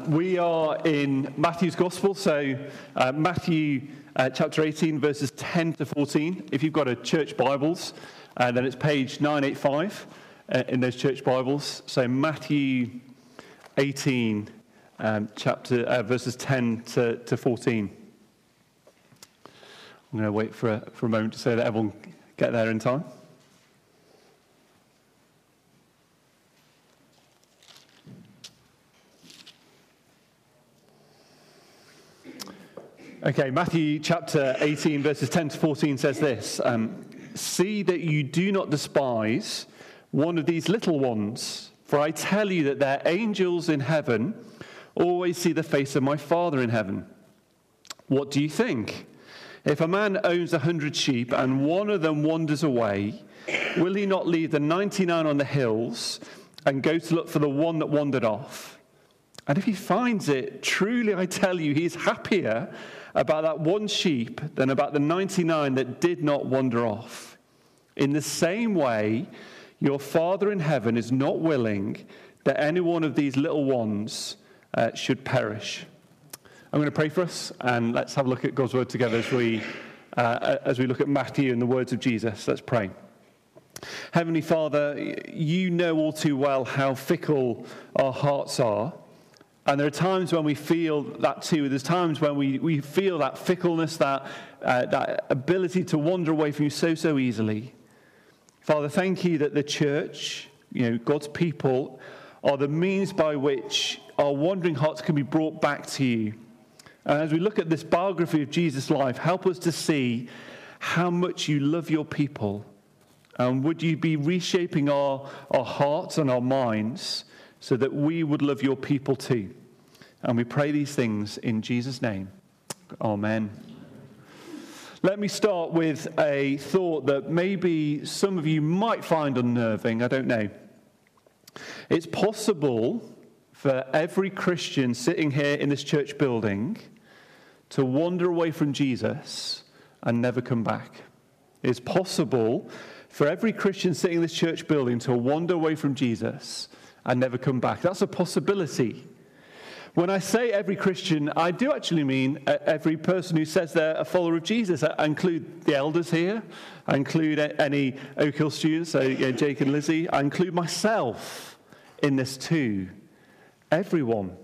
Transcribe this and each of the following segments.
We are in Matthew's Gospel, so Matthew chapter 18, verses 10 to 14. If you've got a church Bibles, then it's page 985 in those church Bibles. So Matthew 18, verses 10 to 14. I'm going to wait for a moment so that everyone get there in time. Okay, Matthew chapter 18, verses 10 to 14 says this. See that you do not despise one of these little ones, for I tell you that their angels in heaven always see the face of my Father in heaven. What do you think? If a man owns 100 sheep and one of them wanders away, will he not leave the 99 on the hills and go to look for the one that wandered off? And if he finds it, truly I tell you, he is happier about that one sheep than about the 99 that did not wander off. In the same way, your Father in heaven is not willing that any one of these little ones should perish. I'm going to pray for us, and let's have a look at God's word together as we look at Matthew and the words of Jesus. Let's pray. Heavenly Father, you know all too well how fickle our hearts are. And there are times when we feel that too. There's times when we feel that fickleness, that ability to wander away from you so easily. Father, thank you that the church, God's people, are the means by which our wandering hearts can be brought back to you. And as we look at this biography of Jesus' life, help us to see how much you love your people. And would you be reshaping our hearts and our minds so that we would love your people too. And we pray these things in Jesus' name. Amen. Let me start with a thought that maybe some of you might find unnerving. I don't know. It's possible for every Christian sitting here in this church building to wander away from Jesus and never come back. It's possible for every Christian sitting in this church building to wander away from Jesus and never come back. That's a possibility. When I say every Christian, I do actually mean every person who says they're a follower of Jesus. I include the elders here. I include any Oak Hill students, so Jake and Lizzie. I include myself in this too. Everyone.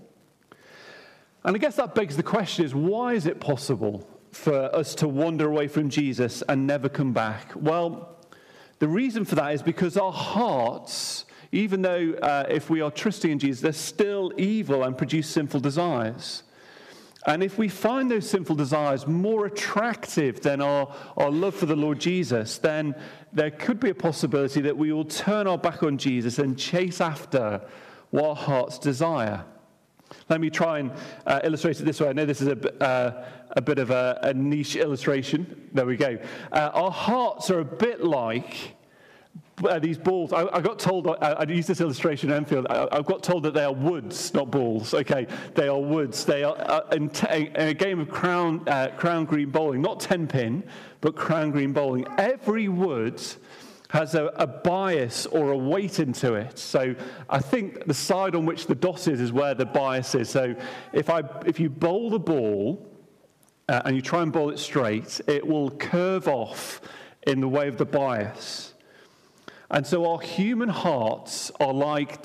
And I guess that begs the question is, why is it possible for us to wander away from Jesus and never come back? Well, the reason for that is because our hearts, even though if we are trusting in Jesus, they're still evil and produce sinful desires. And if we find those sinful desires more attractive than our love for the Lord Jesus, then there could be a possibility that we will turn our back on Jesus and chase after what our hearts desire. Let me try and illustrate it this way. I know this is a bit of a niche illustration. There we go. Our hearts are a bit like these balls. I got told, I used this illustration in Enfield, I got told that they are woods, not balls. Okay, they are woods. They are in a game of crown green bowling, not 10-pin, but crown green bowling. Every wood has a bias or a weight into it. So I think the side on which the dot is where the bias is. So if you bowl the ball and you try and bowl it straight, it will curve off in the way of the bias. And so our human hearts are like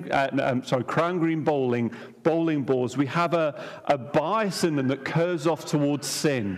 crown green bowling balls. We have a bias in them that curves off towards sin.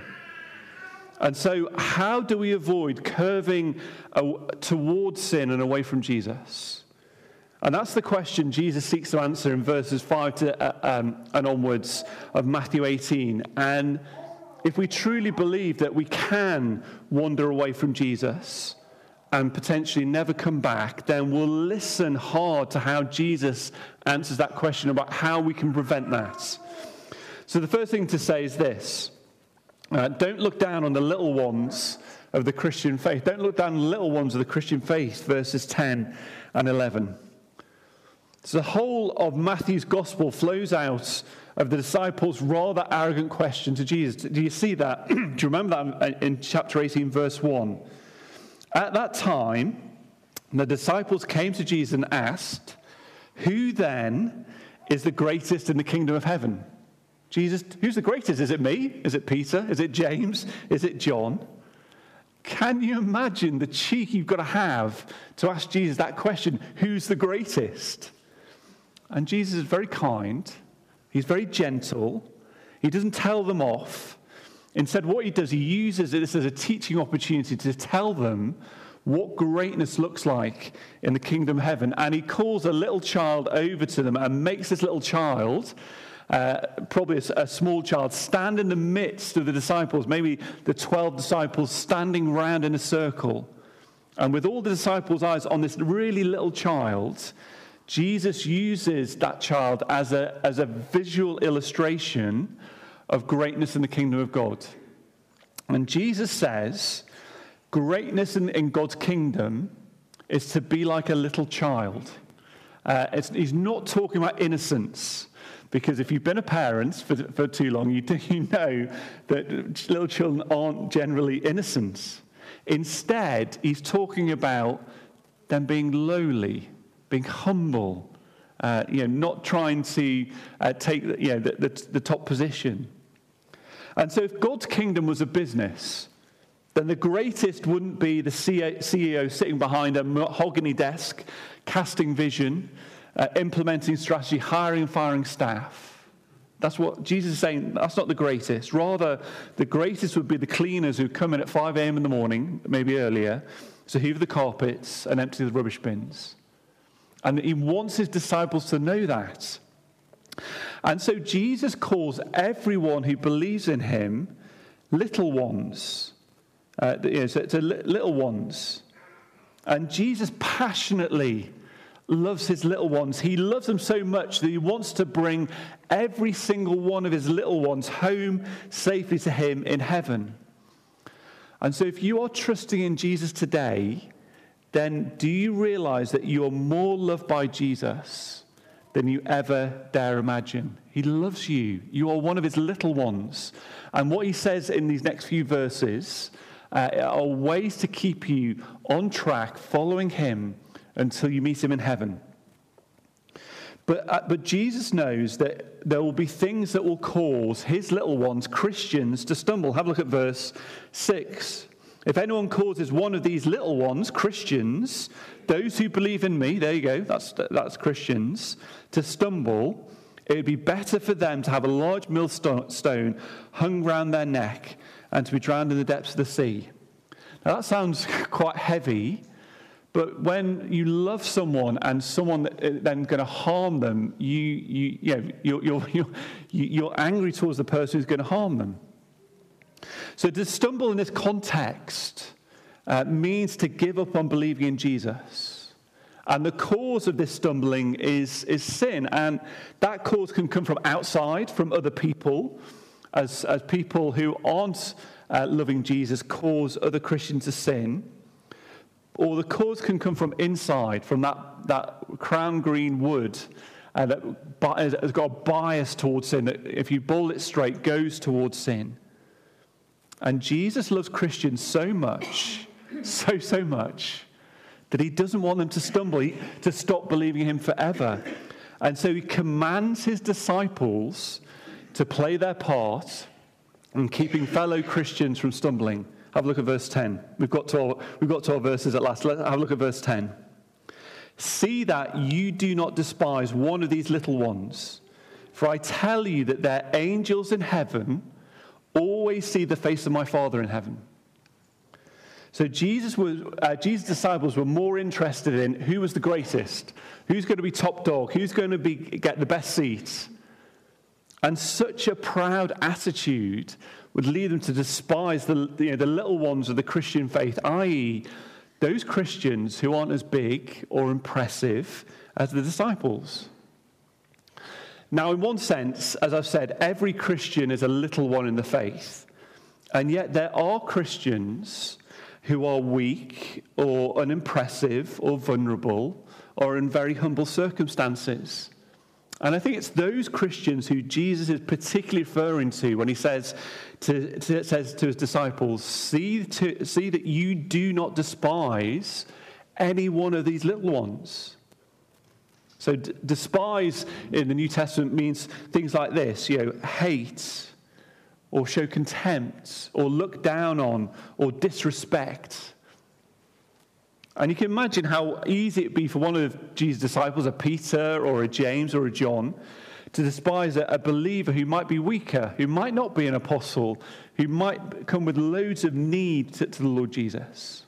And so how do we avoid curving towards sin and away from Jesus? And that's the question Jesus seeks to answer in verses 5 and onwards of Matthew 18. And if we truly believe that we can wander away from Jesus and potentially never come back, then we'll listen hard to how Jesus answers that question about how we can prevent that. So the first thing to say is this. Don't look down on the little ones of the Christian faith. Don't look down on the little ones of the Christian faith, verses 10 and 11. So the whole of Matthew's gospel flows out of the disciples' rather arrogant question to Jesus. Do you see that? Do you remember that in chapter 18, verse 1? At that time, the disciples came to Jesus and asked, "Who then is the greatest in the kingdom of heaven? Jesus, who's the greatest? Is it me? Is it Peter? Is it James? Is it John? Can you imagine the cheek you've got to have to ask Jesus that question, who's the greatest? And Jesus is very kind. He's very gentle. He doesn't tell them off. Instead, what he does, he uses this as a teaching opportunity to tell them what greatness looks like in the kingdom of heaven. And he calls a little child over to them and makes this little child, probably a small child, stand in the midst of the disciples, maybe the 12 disciples standing round in a circle. And with all the disciples' eyes on this really little child, Jesus uses that child as a visual illustration of greatness in the kingdom of God. And Jesus says, greatness in God's kingdom is to be like a little child. He's not talking about innocence, because if you've been a parent for too long, you know that little children aren't generally innocent. Instead, he's talking about them being lowly, being humble, not trying to take the top position. And so if God's kingdom was a business, then the greatest wouldn't be the CEO sitting behind a mahogany desk, casting vision, implementing strategy, hiring and firing staff. That's what Jesus is saying. That's not the greatest. Rather, the greatest would be the cleaners who come in at 5 a.m. in the morning, maybe earlier, to hoover the carpets and empty the rubbish bins. And he wants his disciples to know that. And so Jesus calls everyone who believes in him little ones. So it's little ones. And Jesus passionately loves his little ones. He loves them so much that he wants to bring every single one of his little ones home safely to him in heaven. And so if you are trusting in Jesus today, then do you realize that you are more loved by Jesus than you ever dare imagine? He loves you. You are one of his little ones. And what he says in these next few verses are ways to keep you on track, following him until you meet him in heaven. But Jesus knows that there will be things that will cause his little ones, Christians, to stumble. Have a look at verse 6. If anyone causes one of these little ones, Christians, those who believe in me, there you go, that's Christians, to stumble, it would be better for them to have a large millstone hung round their neck and to be drowned in the depths of the sea. Now that sounds quite heavy, but when you love someone and someone then going to harm them, you're angry towards the person who's going to harm them. So to stumble in this context means to give up on believing in Jesus. And the cause of this stumbling is sin. And that cause can come from outside, from other people, as people who aren't loving Jesus cause other Christians to sin. Or the cause can come from inside, from that crown green wood that has got a bias towards sin, that if you boil it straight, goes towards sin. And Jesus loves Christians so much, so much, that he doesn't want them to stumble, to stop believing in him forever. And so he commands his disciples to play their part in keeping fellow Christians from stumbling. Have a look at verse 10. We've got to our verses at last. Let's have a look at verse 10. See that you do not despise one of these little ones, for I tell you that their angels in heaven always see the face of my Father in heaven. So Jesus' disciples were more interested in who was the greatest, who's going to be top dog, who's going to get the best seat. And such a proud attitude would lead them to despise the little ones of the Christian faith, i.e., those Christians who aren't as big or impressive as the disciples. Now, in one sense, as I've said, every Christian is a little one in the faith. And yet there are Christians who are weak or unimpressive or vulnerable or in very humble circumstances. And I think it's those Christians who Jesus is particularly referring to when he says to his disciples, see that you do not despise any one of these little ones. So despise in the New Testament means things like this, hate, or show contempt, or look down on, or disrespect. And you can imagine how easy it'd be for one of Jesus' disciples, a Peter or a James or a John, to despise a believer who might be weaker, who might not be an apostle, who might come with loads of need to the Lord Jesus.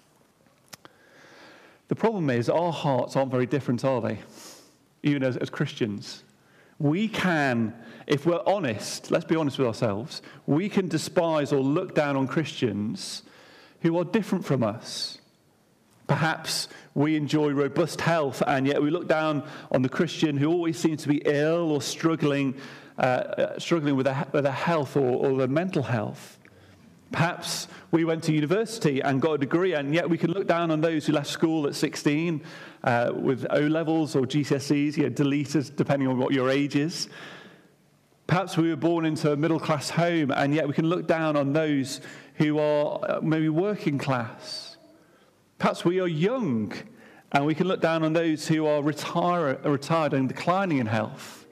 The problem is our hearts aren't very different, are they? Even as Christians. We can, if we're honest, let's be honest with ourselves, we can despise or look down on Christians who are different from us. Perhaps we enjoy robust health, and yet we look down on the Christian who always seems to be ill or struggling with their health or their mental health. Perhaps we went to university and got a degree, and yet we can look down on those who left school at 16 with O-levels or GCSEs, deleters, depending on what your age is. Perhaps we were born into a middle-class home, and yet we can look down on those who are maybe working class. Perhaps we are young, and we can look down on those who are retired and declining in health.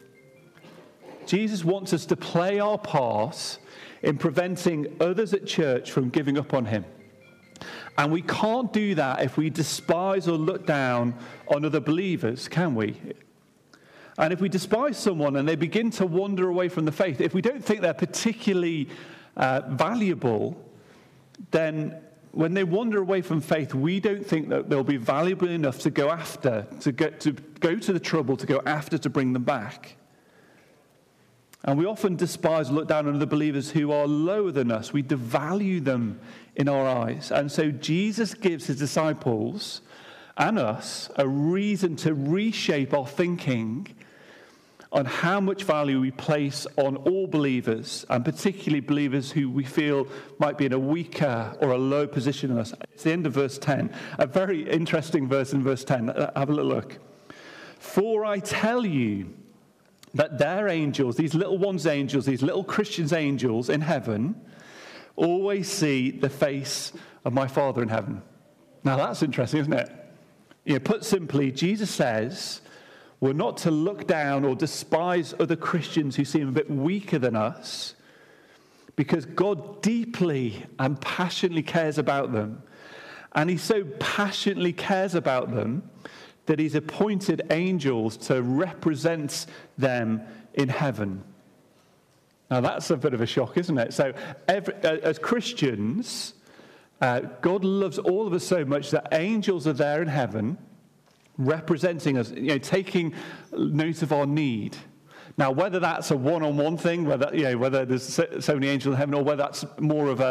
Jesus wants us to play our part in preventing others at church from giving up on him. And we can't do that if we despise or look down on other believers, can we? And if we despise someone and they begin to wander away from the faith, if we don't think they're particularly valuable, then when they wander away from faith, we don't think that they'll be valuable enough to go after, to go to the trouble, to go after to bring them back. And we often despise and look down on other believers who are lower than us. We devalue them in our eyes. And so Jesus gives his disciples and us a reason to reshape our thinking on how much value we place on all believers, and particularly believers who we feel might be in a weaker or a low position than us. It's the end of verse 10. A very interesting verse in verse 10. Have a little look. For I tell you that their angels, these little ones' angels, these little Christians' angels in heaven, always see the face of my Father in heaven. Now that's interesting, isn't it? Put simply, Jesus says we're not to look down or despise other Christians who seem a bit weaker than us, because God deeply and passionately cares about them. And he so passionately cares about them that he's appointed angels to represent them in heaven. Now that's a bit of a shock, isn't it? So as Christians, God loves all of us so much that angels are there in heaven representing us, taking note of our need. Now, whether that's a one-on-one thing, whether there's so many angels in heaven, or whether that's more of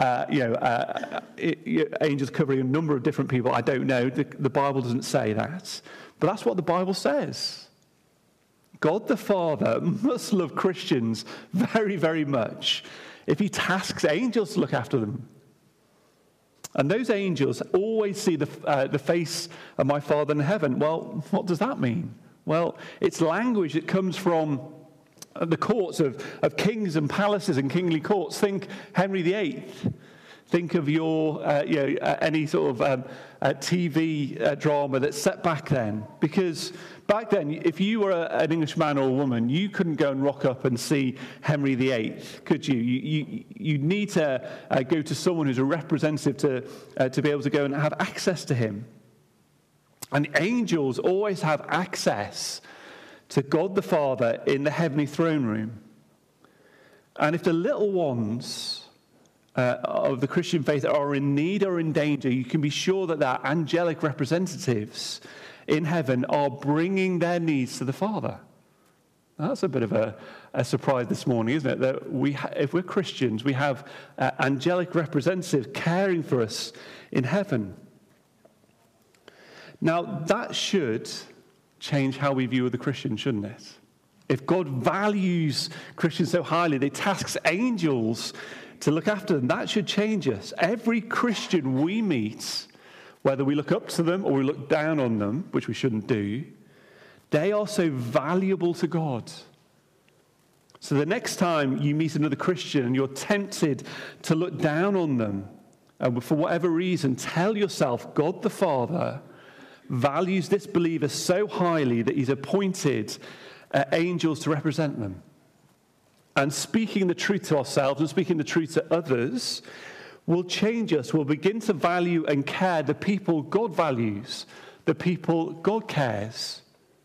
angels covering a number of different people, I don't know. The Bible doesn't say that. But that's what the Bible says. God the Father must love Christians very, very much if he tasks angels to look after them. And those angels always see the face of my Father in heaven. Well, what does that mean? Well, it's language that comes from the courts of kings and palaces and kingly courts. Think Henry VIII. Think of your any sort of TV drama that's set back then. Because back then, if you were an Englishman or a woman, you couldn't go and rock up and see Henry VIII, could you? You need to go to someone who's a representative to be able to go and have access to him. And angels always have access to God the Father in the heavenly throne room. And if the little ones of the Christian faith are in need or in danger, you can be sure that their angelic representatives in heaven are bringing their needs to the Father. That's a bit of a surprise this morning, isn't it? That if we're Christians, we have angelic representatives caring for us in heaven. Now, that should change how we view other Christians, shouldn't it? If God values Christians so highly, they tasks angels to look after them, that should change us. Every Christian we meet, whether we look up to them or we look down on them, which we shouldn't do, they are so valuable to God. So the next time you meet another Christian and you're tempted to look down on them, for whatever reason, tell yourself, God the Father values this believer so highly that he's appointed angels to represent them. And speaking the truth to ourselves and speaking the truth to others will change us. We'll begin to value and care the people God values, the people God cares.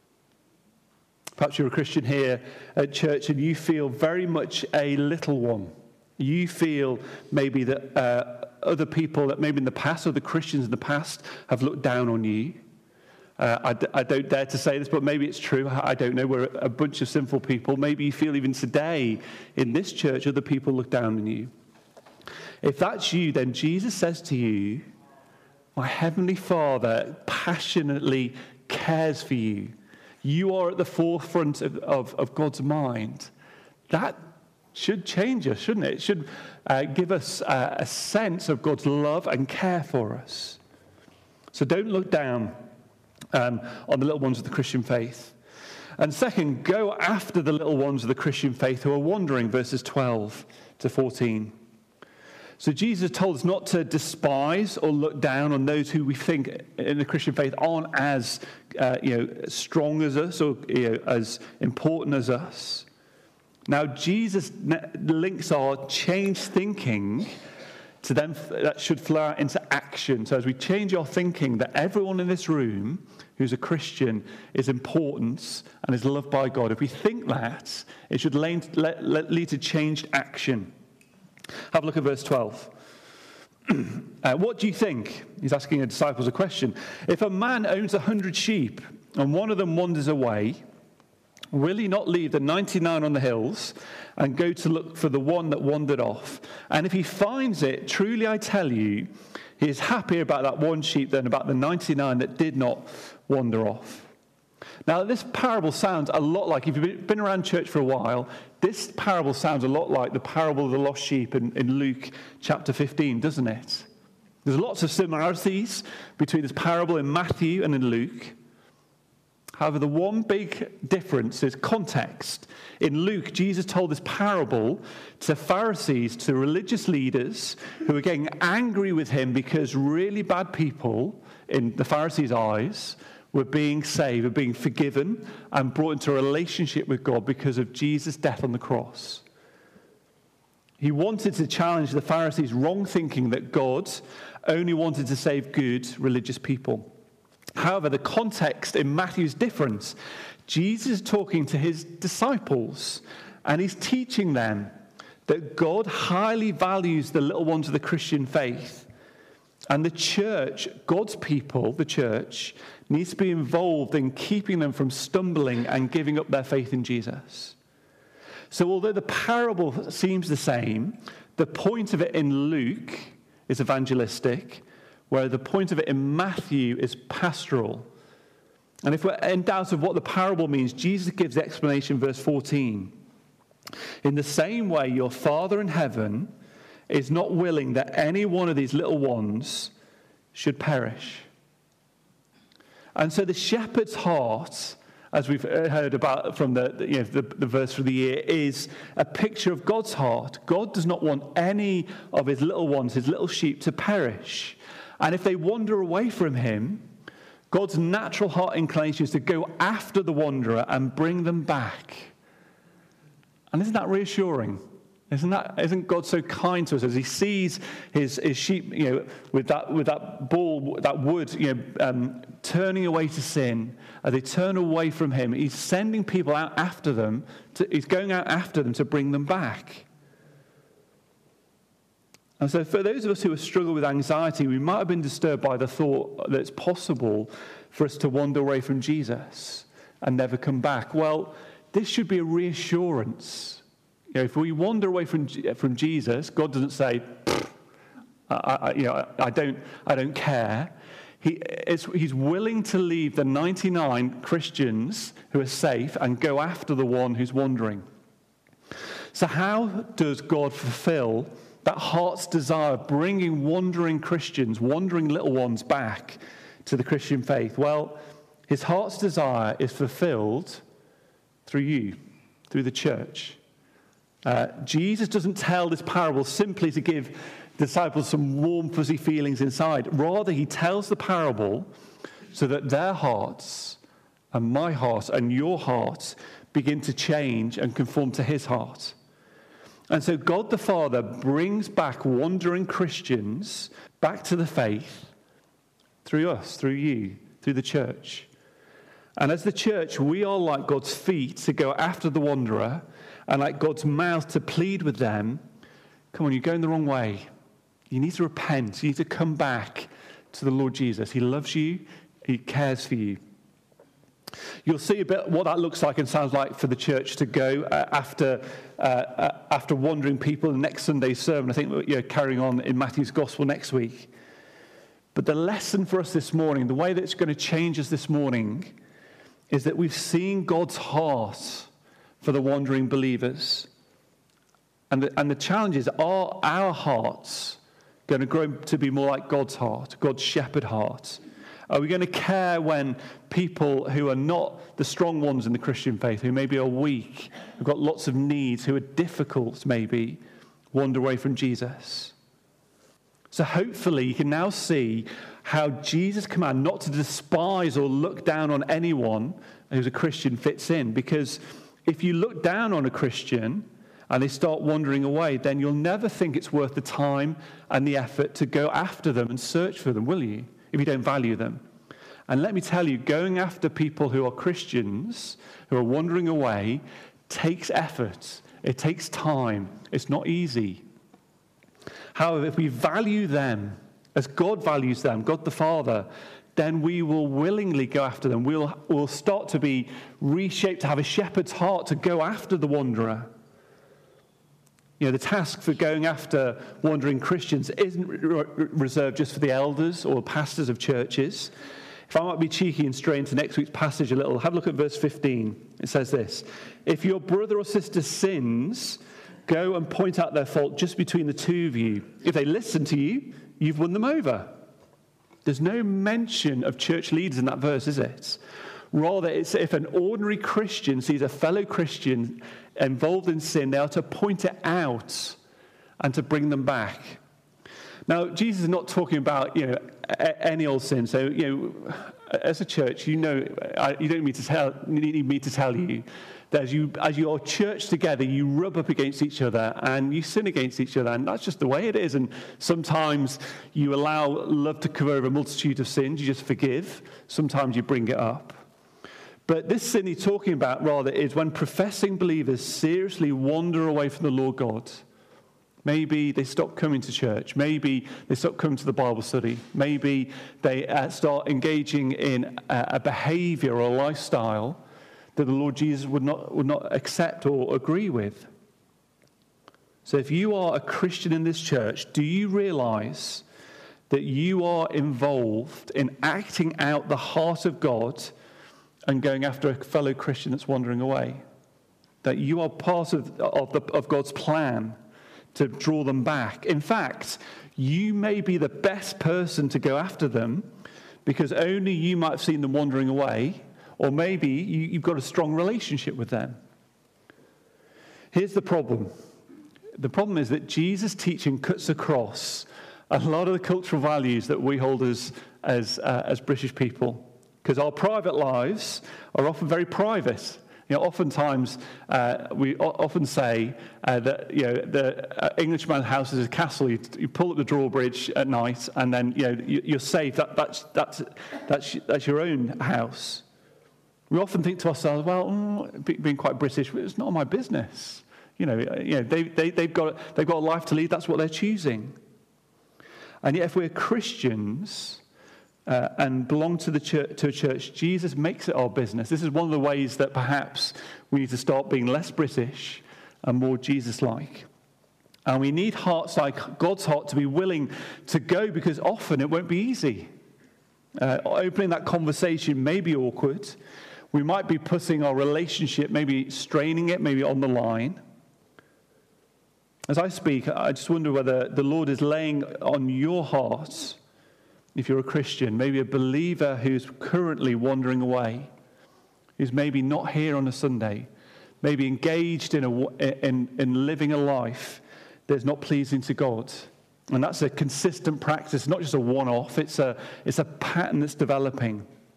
Perhaps you're a Christian here at church and you feel very much a little one. You feel maybe that other people that maybe in the past, or the Christians in the past, have looked down on you. I don't dare to say this, but maybe it's true. I don't know. We're a bunch of sinful people. Maybe you feel even today in this church other people look down on you. If that's you, then Jesus says to you, my heavenly Father passionately cares for you. You are at the forefront of God's mind. That should change us, shouldn't it? It should give us a sense of God's love and care for us. So don't look down on the little ones of the Christian faith. And second, go after the little ones of the Christian faith who are wandering, verses 12 to 14. So Jesus told us not to despise or look down on those who we think in the Christian faith aren't as strong as us or as important as us. Now, Jesus links our changed thinking to them that should flow out into action. So as we change our thinking that everyone in this room who's a Christian is important and is loved by God, if we think that, it should lead to changed action. Have a look at verse 12. What do you think? He's asking the disciples a question. If a man owns 100 sheep and one of them wanders away, will he not leave the 99 on the hills and go to look for the one that wandered off? And if he finds it, truly I tell you, he is happier about that one sheep than about the 99 that did not wander off. Now, this parable sounds a lot like, if you've been around church for a while, this parable sounds a lot like the parable of the lost sheep in Luke chapter 15, doesn't it? There's lots of similarities between this parable in Matthew and in Luke. However, the one big difference is context. In Luke, Jesus told this parable to Pharisees, to religious leaders who were getting angry with him because really bad people, in the Pharisees' eyes, were being saved, were being forgiven, and brought into a relationship with God because of Jesus' death on the cross. He wanted to challenge the Pharisees' wrong thinking that God only wanted to save good religious people. However, the context in Matthew is different. Jesus is talking to his disciples, and he's teaching them that God highly values the little ones of the Christian faith. And the church, God's people, the church, needs to be involved in keeping them from stumbling and giving up their faith in Jesus. So although the parable seems the same, the point of it in Luke is evangelistic, where the point of it in Matthew is pastoral. And if we're in doubt of what the parable means, Jesus gives the explanation, verse 14. In the same way, your Father in heaven is not willing that any one of these little ones should perish. And so the shepherd's heart, as we've heard about from the verse for the year, is a picture of God's heart. God does not want any of his little ones, his little sheep, to perish. And if they wander away from him, God's natural heart inclination is to go after the wanderer and bring them back. And isn't that reassuring? Isn't God so kind to us as he sees his sheep, with that ball, that wood, turning away to sin, as they turn away from him, he's sending people out after them. He's going out after them to bring them back. And so for those of us who struggle with anxiety, we might have been disturbed by the thought that it's possible for us to wander away from Jesus and never come back. Well, this should be a reassurance. If we wander away from Jesus, God doesn't say, I don't care. He's willing to leave the 99 Christians who are safe and go after the one who's wandering. So how does God fulfill that heart's desire, bringing wandering Christians, wandering little ones back to the Christian faith? Well, his heart's desire is fulfilled through you, through the church. Jesus doesn't tell this parable simply to give disciples some warm, fuzzy feelings inside. Rather, he tells the parable so that their hearts and my heart and your heart begin to change and conform to his heart. And so God the Father brings back wandering Christians back to the faith through us, through you, through the church. And as the church, we are like God's feet to go after the wanderer and like God's mouth to plead with them. Come on, you're going the wrong way. You need to repent. You need to come back to the Lord Jesus. He loves you. He cares for you. You'll see a bit what that looks like and sounds like for the church to go after wandering people in next Sunday's sermon. I think we're carrying on in Matthew's Gospel next week. But the lesson for us this morning, the way that it's going to change us this morning, is that we've seen God's heart for the wandering believers. And the challenge is, are our hearts going to grow to be more like God's heart, God's shepherd heart? Are we going to care when people who are not the strong ones in the Christian faith, who maybe are weak, who've got lots of needs, who are difficult maybe, wander away from Jesus? So hopefully you can now see how Jesus' command not to despise or look down on anyone who's a Christian fits in. Because if you look down on a Christian and they start wandering away, then you'll never think it's worth the time and the effort to go after them and search for them, will you? If you don't value them. And let me tell you, going after people who are Christians, who are wandering away, takes effort. It takes time. It's not easy. However, if we value them as God values them, God the Father, then we will willingly go after them. We'll start to be reshaped, to have a shepherd's heart to go after the wanderer. You know, the task for going after wandering Christians isn't reserved just for the elders or pastors of churches. If I might be cheeky and stray into next week's passage a little, have a look at verse 15. It says this: if your brother or sister sins, go and point out their fault just between the two of you. If they listen to you, you've won them over. There's no mention of church leaders in that verse, is it? Rather, it's if an ordinary Christian sees a fellow Christian involved in sin, they are to point it out and to bring them back. Now, Jesus is not talking about, any old sin. So, as a church, you don't need me to tell you that as you are church together, you rub up against each other and you sin against each other, and that's just the way it is. And sometimes you allow love to cover over a multitude of sins. You just forgive. Sometimes you bring it up. But this sin he's talking about, rather, is when professing believers seriously wander away from the Lord God. Maybe they stop coming to church. Maybe they stop coming to the Bible study. Maybe they start engaging in a behavior or a lifestyle that the Lord Jesus would not accept or agree with. So if you are a Christian in this church, do you realize that you are involved in acting out the heart of God and going after a fellow Christian that's wandering away? That you are part of God's plan to draw them back. In fact, you may be the best person to go after them because only you might have seen them wandering away, or maybe you've got a strong relationship with them. Here's the problem. The problem is that Jesus' teaching cuts across a lot of the cultural values that we hold as British people, because our private lives are often very private. Oftentimes we often say that the Englishman's house is a castle. You pull up the drawbridge at night, and then you're safe. That's your own house. We often think to ourselves, well, being quite British, it's not my business. They've got a life to lead. That's what they're choosing. And yet, if we're Christians and belong to a church, Jesus makes it our business. This is one of the ways that perhaps we need to start being less British and more Jesus-like. And we need hearts like God's heart to be willing to go, because often it won't be easy. Opening that conversation may be awkward. We might be putting our relationship, maybe straining it, maybe on the line. As I speak, I just wonder whether the Lord is laying on your heart, if you're a Christian, maybe a believer who's currently wandering away, who's maybe not here on a Sunday, maybe engaged in living a life that's not pleasing to God. And that's a consistent practice, not just a one-off. It's a pattern that's developing.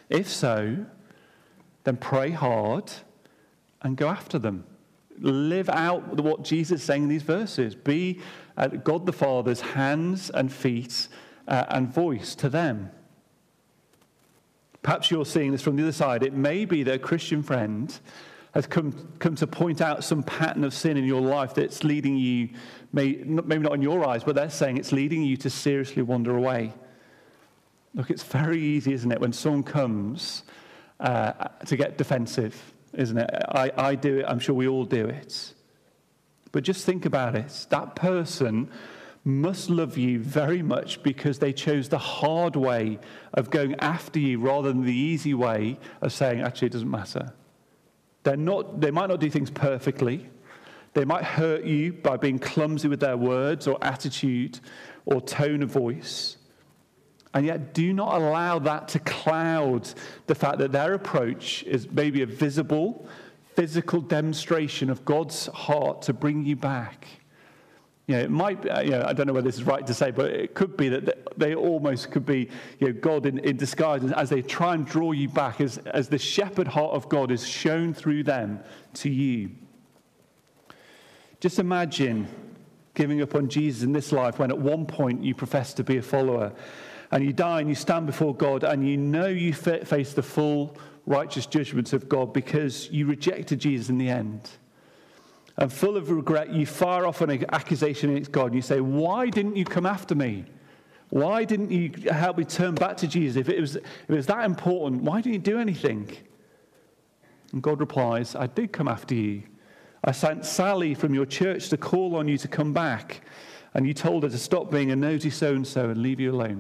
If so, then pray hard and go after them. Live out what Jesus is saying in these verses. Be God the Father's hands and feet and voice to them. Perhaps you're seeing this from the other side. It may be that a Christian friend has come to point out some pattern of sin in your life that's leading you, maybe not in your eyes, but they're saying it's leading you to seriously wander away. Look, it's very easy, isn't it, when someone comes to get defensive, isn't it? I do it, I'm sure we all do it. But just think about it. That person must love you very much because they chose the hard way of going after you rather than the easy way of saying, actually, it doesn't matter. They might not do things perfectly. They might hurt you by being clumsy with their words or attitude or tone of voice. And yet do not allow that to cloud the fact that their approach is maybe a visible, physical demonstration of God's heart to bring you back. It might be, I don't know whether this is right to say, but it could be that they almost could be, God in disguise as they try and draw you back, as the shepherd heart of God is shown through them to you. Just imagine giving up on Jesus in this life when at one point you profess to be a follower and you die and you stand before God and you know you face the full righteous judgments of God because you rejected Jesus in the end. And full of regret, you fire off an accusation against God and you say, why didn't you come after me? Why didn't you help me turn back to Jesus? If it was that important, why didn't you do anything? And God replies, I did come after you. I sent Sally from your church to call on you to come back. And you told her to stop being a nosy so-and-so and leave you alone.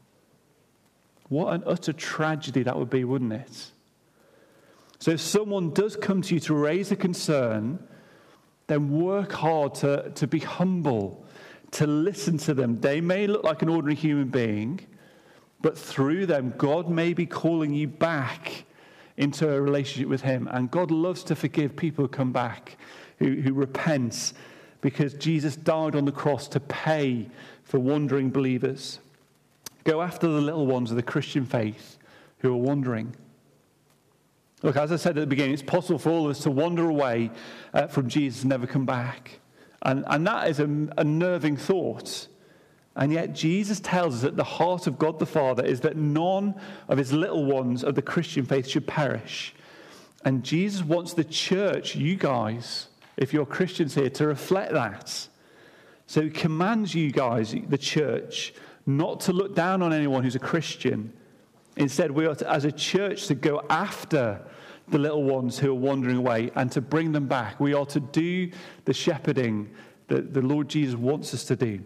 What an utter tragedy that would be, wouldn't it? So if someone does come to you to raise a concern, then work hard to be humble, to listen to them. They may look like an ordinary human being, but through them, God may be calling you back into a relationship with him. And God loves to forgive people who come back, who repent, because Jesus died on the cross to pay for wandering believers. Go after the little ones of the Christian faith who are wandering. Look, as I said at the beginning, it's possible for all of us to wander away from Jesus and never come back. And that is a unnerving thought. And yet Jesus tells us that the heart of God the Father is that none of his little ones of the Christian faith should perish. And Jesus wants the church, you guys, if you're Christians here, to reflect that. So he commands you guys, the church, not to look down on anyone who's a Christian. Instead, we are to, as a church, to go after the little ones who are wandering away and to bring them back. We are to do the shepherding that the Lord Jesus wants us to do.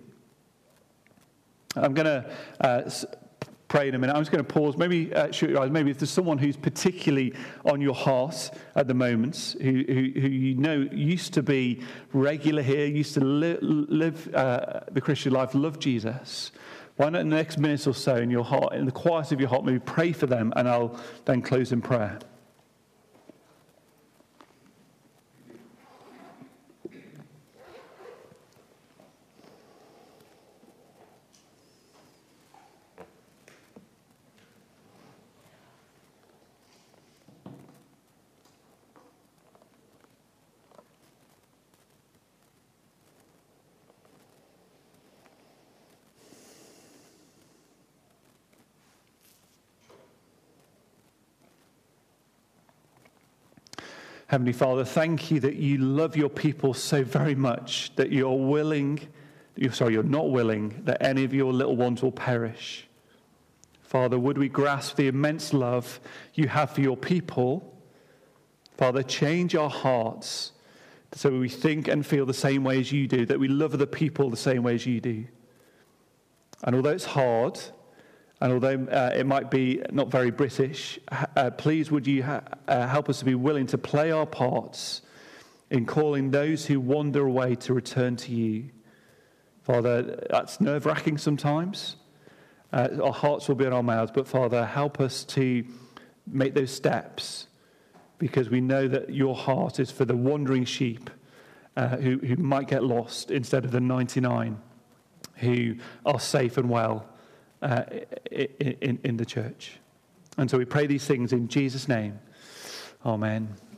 I'm going to pray in a minute. I'm just going to pause. Maybe shut your eyes. Maybe if there's someone who's particularly on your heart at the moment, who you know used to be regular here, used to live the Christian life, love Jesus. Why not in the next minute or so in your heart, in the quiet of your heart, maybe pray for them, and I'll then close in prayer. Heavenly Father, thank you that you love your people so very much that you're not willing that any of your little ones will perish. Father, would we grasp the immense love you have for your people? Father, change our hearts so we think and feel the same way as you do, that we love other people the same way as you do. And although it's hard, and although it might be not very British, please would you help us to be willing to play our parts in calling those who wander away to return to you. Father, that's nerve-wracking sometimes. Our hearts will be in our mouths, but Father, help us to make those steps, because we know that your heart is for the wandering sheep who might get lost instead of the 99 who are safe and well in the church. And so we pray these things in Jesus' name. Amen.